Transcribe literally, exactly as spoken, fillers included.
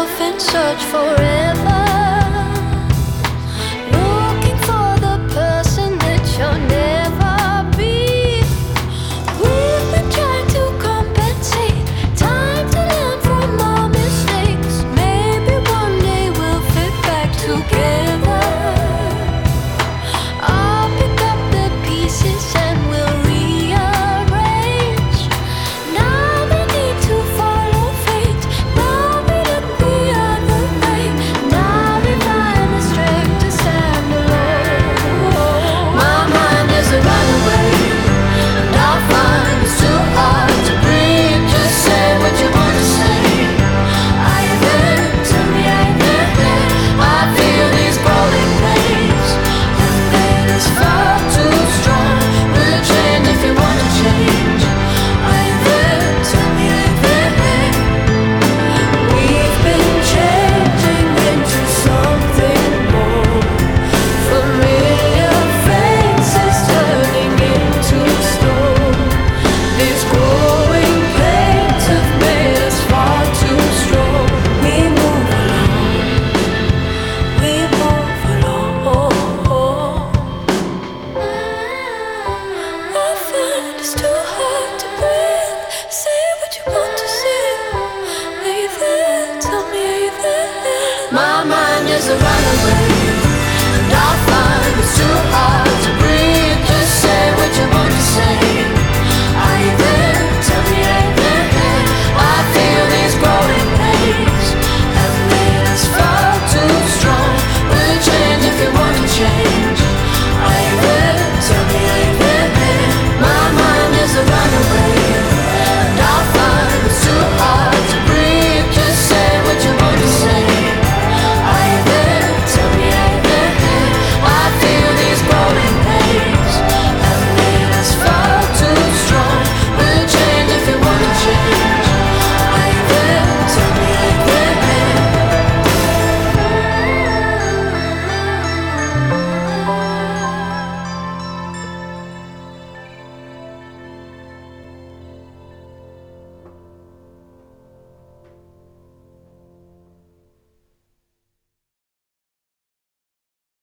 yourself and search forever, looking for the person that you'll never be. We've been trying to compensate, time to learn from our mistakes. Maybe one day we'll fit back together. I'll pick up the pieces and we'll rearrange. Now we need to follow fate. Now we look the other way. Now we find the strength to stand alone. My mind is a runaway, and I find it's too hard to breathe. Just say what you want to say. I am in, tell me I am in. I feel these growing pains, and pain is far too strong. We'll change if you want to change. I am in, tell me I am in. We've been changing into something more. Familiar faces turning into stone. These growing pains have made us far too strong. We move along, we move along. I find it's too hard to breathe. Say what you want to say. Are you there? Tell me, are you there? My mind is a runaway.